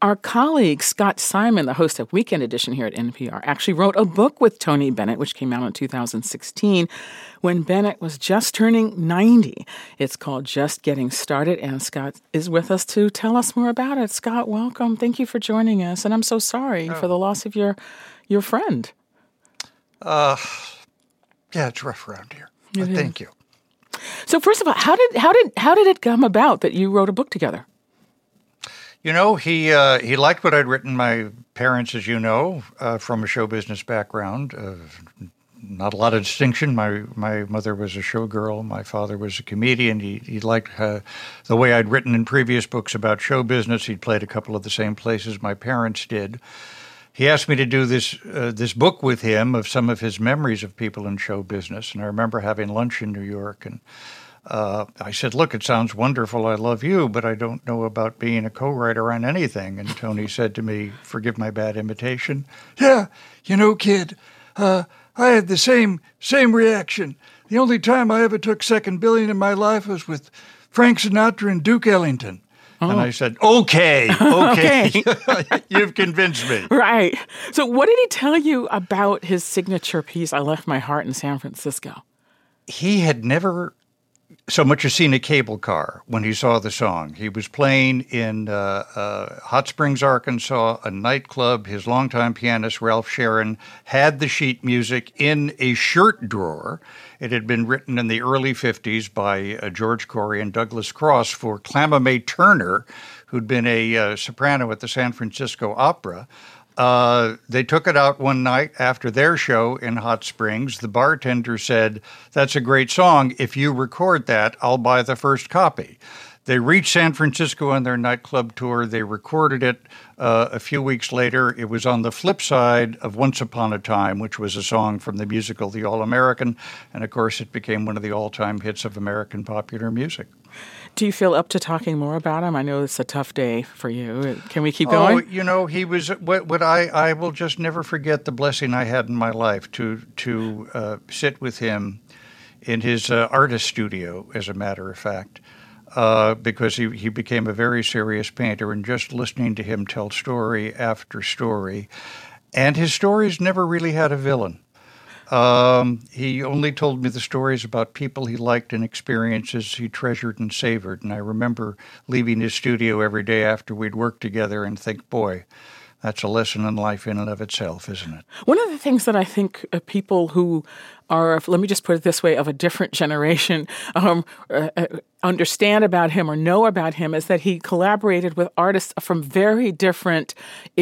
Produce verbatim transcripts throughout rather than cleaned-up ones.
Our colleague, Scott Simon, the host of Weekend Edition here at N P R, actually wrote a book with Tony Bennett, which came out in two thousand sixteen, when Bennett was just turning ninety. It's called Just Getting Started, and Scott is with us to tell us more about it. Scott, welcome. Thank you for joining us, and I'm so sorry oh. for the loss of your your friend. Uh, yeah, it's rough around here. But thank you. So first of all, how did how did how did it come about that you wrote a book together? You know, he uh, he liked what I'd written. My parents, as you know, uh, from a show business background, uh, not a lot of distinction. My my mother was a showgirl. My father was a comedian. He he liked uh, the way I'd written in previous books about show business. He'd played a couple of the same places my parents did. He asked me to do this uh, this book with him of some of his memories of people in show business. And I remember having lunch in New York, and uh, I said, look, it sounds wonderful. I love you, but I don't know about being a co-writer on anything. And Tony said to me, forgive my bad imitation, yeah, you know, kid, uh, I had the same same reaction. The only time I ever took second billing in my life was with Frank Sinatra and Duke Ellington. Oh. And I said, okay, okay, okay. You've convinced me. Right. So what did he tell you about his signature piece, I Left My Heart in San Francisco? He had never so much as seen a cable car when he saw the song. He was playing in uh, uh, Hot Springs, Arkansas, a nightclub. His longtime pianist, Ralph Sharon, had the sheet music in a shirt drawer. It had been written in the early fifties by uh, George Corey and Douglas Cross for Clamma Mae Turner, who'd been a uh, soprano at the San Francisco Opera. Uh, they took it out one night after their show in Hot Springs. The bartender said, that's a great song. If you record that, I'll buy the first copy. They reached San Francisco on their nightclub tour. They recorded it uh, a few weeks later. It was on the flip side of Once Upon a Time, which was a song from the musical The All-American. And, of course, it became one of the all-time hits of American popular music. Do you feel up to talking more about him? I know it's a tough day for you. Can we keep going? Oh, you know, he was what, what I, I will just never forget the blessing I had in my life to to uh, sit with him in his uh, artist studio, as a matter of fact, uh, because he, he became a very serious painter, and just listening to him tell story after story. And his stories never really had a villain. Um, he only told me the stories about people he liked and experiences he treasured and savored. And I remember leaving his studio every day after we'd worked together and think, boy, that's a lesson in life in and of itself, isn't it? One of the things that I think uh, people who are, let me just put it this way, of a different generation um, uh, uh, understand about him or know about him is that he collaborated with artists from very different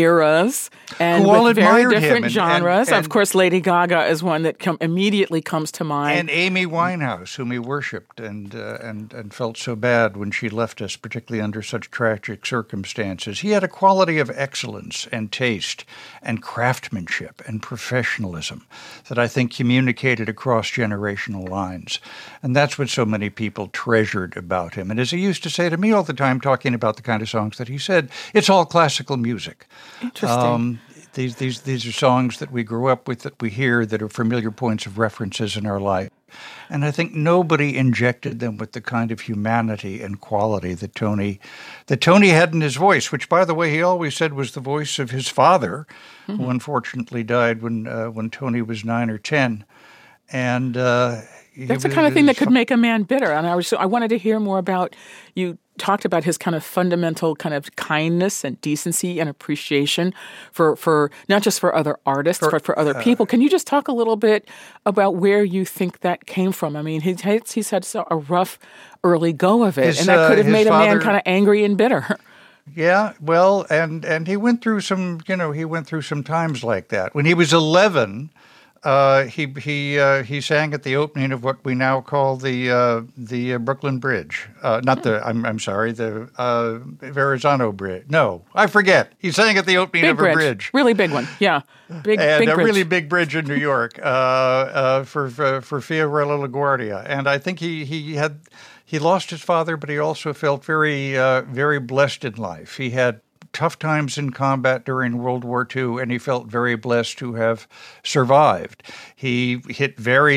eras and who all with very admired different him and, genres. And, and, of course, Lady Gaga is one that com- immediately comes to mind. And Amy Winehouse, whom he worshipped and, uh, and, and felt so bad when she left us, particularly under such tragic circumstances. He had a quality of excellence and taste and craftsmanship and professionalism that I think communicated across generational lines. And that's what so many people treasured about him. And as he used to say to me all the time, talking about the kind of songs that he said, it's all classical music. Interesting. Um, these, these, these are songs that we grew up with, that we hear, that are familiar points of references in our life. And I think nobody injected them with the kind of humanity and quality that Tony that Tony had in his voice, which, by the way, he always said was the voice of his father, mm-hmm. who unfortunately died when uh, when Tony was nine or ten. And uh, that's the kind of thing that could make a man bitter. And I was, so I wanted to hear more about, you talked about his kind of fundamental kind of kindness and decency and appreciation for, for not just for other artists, for, but for other uh, people. Can you just talk a little bit about where you think that came from? I mean, he's, he's had so a rough early go of it, his, and that could have uh, made a father, man kind of angry and bitter. Yeah, well, and, and he went through some, you know, he went through some times like that. When he was eleven, Uh, he he uh, he sang at the opening of what we now call the uh, the uh, Brooklyn Bridge. Uh, not the I'm I'm sorry the uh, Verrazano Bridge. No, I forget. He sang at the opening big of bridge. a bridge, really big one. Yeah, big and big a bridge. really big bridge in New York uh, uh, for for for Fiorello LaGuardia. And I think he he had he lost his father, but he also felt very uh, very blessed in life. He had tough times in combat during World War Two, and he felt very blessed to have survived. He hit very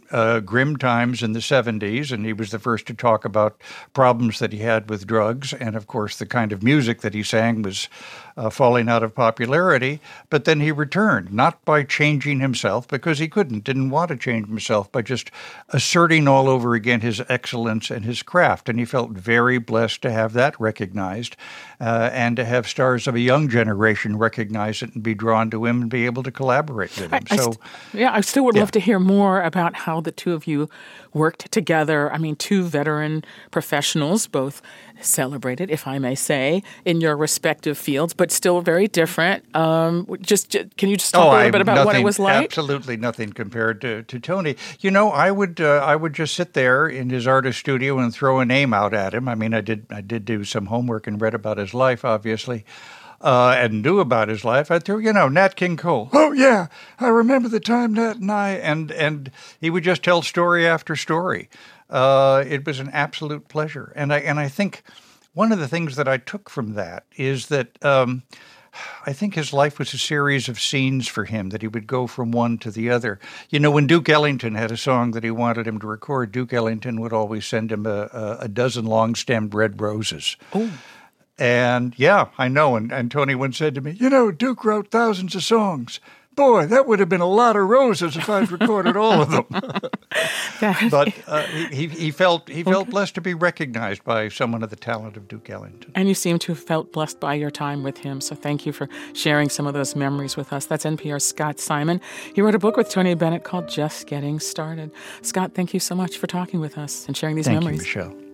uh, grim times in the seventies, and he was the first to talk about problems that he had with drugs. And, of course, the kind of music that he sang was uh, falling out of popularity. But then he returned, not by changing himself, because he couldn't, didn't want to change himself, by just asserting all over again his excellence and his craft. And he felt very blessed to have that recognized uh, and to have stars of a young generation recognize it and be drawn to him and be able to collaborate with him. I, I so, st- yeah, I still would yeah. love to hear more about how the two of you worked together. I mean, two veteran professionals, both celebrated, if I may say, in your respective fields, but still very different. Um, just, just can you just talk oh, a little I, bit about nothing, what it was like? Absolutely nothing compared to, to Tony. You know, I would uh, I would just sit there in his artist studio and throw a name out at him. I mean, I did I did do some homework and read about his life, obviously. Uh, and knew about his life. I threw, you know, Nat King Cole. Oh, yeah, I remember the time Nat and I, and, and he would just tell story after story. Uh, it was an absolute pleasure. And I, and I think one of the things that I took from that is that um, I think his life was a series of scenes for him, that he would go from one to the other. You know, when Duke Ellington had a song that he wanted him to record, Duke Ellington would always send him a, a, a dozen long-stemmed red roses. Oh. And yeah, I know. And, and Tony once said to me, you know, Duke wrote thousands of songs. Boy, that would have been a lot of roses if I'd recorded all of them. But uh, he, he felt he felt okay. blessed to be recognized by someone of the talent of Duke Ellington. And you seem to have felt blessed by your time with him. So thank you for sharing some of those memories with us. That's N P R's Scott Simon. He wrote a book with Tony Bennett called Just Getting Started. Scott, thank you so much for talking with us and sharing these thank memories. Thank you, Michelle.